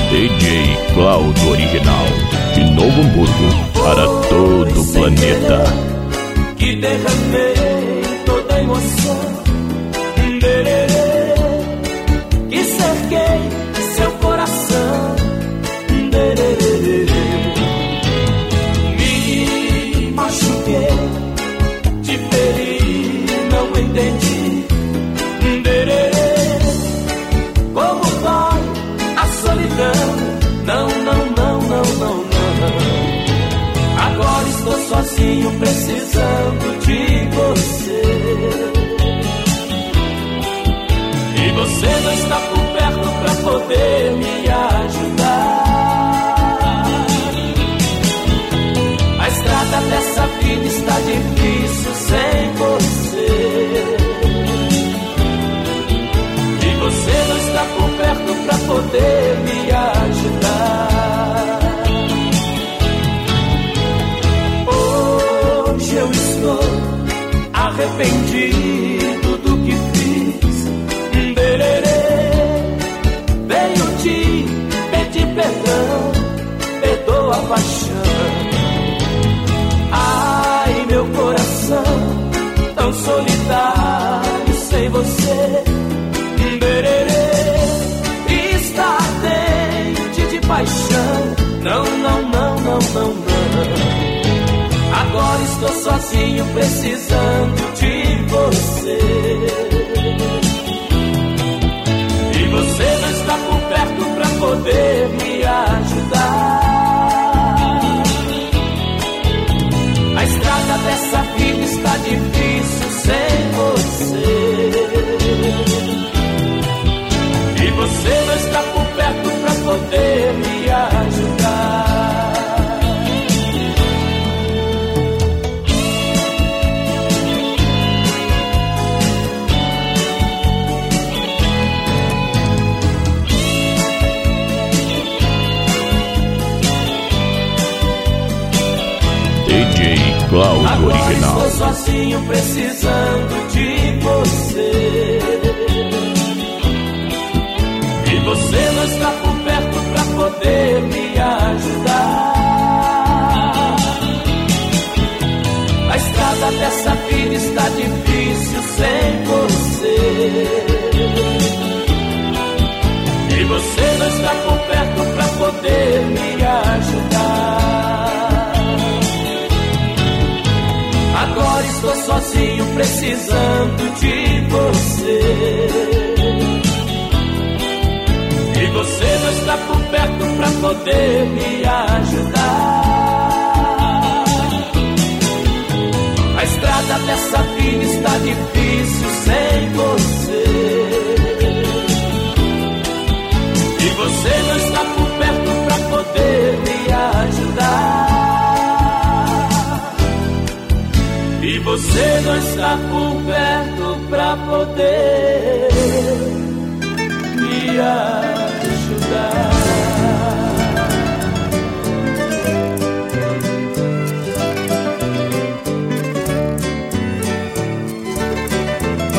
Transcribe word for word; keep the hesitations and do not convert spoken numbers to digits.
D J Cláudio Original, de Novo Hamburgo, para todo o planeta. Que derramei toda a emoção, dererê, que cerquei seu coração, dererê, me machuquei, te feri, não entendi, dererê, como vai a solidão, não, não, não, não, não, não. Agora estou sozinho precisando de você, e você não está por perto pra poder me ajudar. A estrada dessa vida está difícil sem você, e você não está por perto pra poder me ajudar. Hoje eu estou arrependido do que fiz, dererê, venho te pedir perdão, perdoa a paixão. Ai, meu coração, tão solitário sem você, dererê, está ardente de paixão, não, não, não, não, não, não. Agora estou sozinho precisando de você, e você não está por perto pra poder me ajudar. A estrada dessa vida está difícil sem você, e você não está por perto pra poder me ajudar. D J Cláudio Original. Agora estou sozinho precisando de você, e você não está por perto pra poder me ajudar. A estrada dessa vida está difícil sem você, e você não está por perto pra poder me ajudar. Agora estou sozinho precisando de você, e você não está por perto pra poder me ajudar. A estrada dessa vida está difícil sem você, e você não está por perto pra poder me ajudar. E você não está por perto pra poder me ajudar.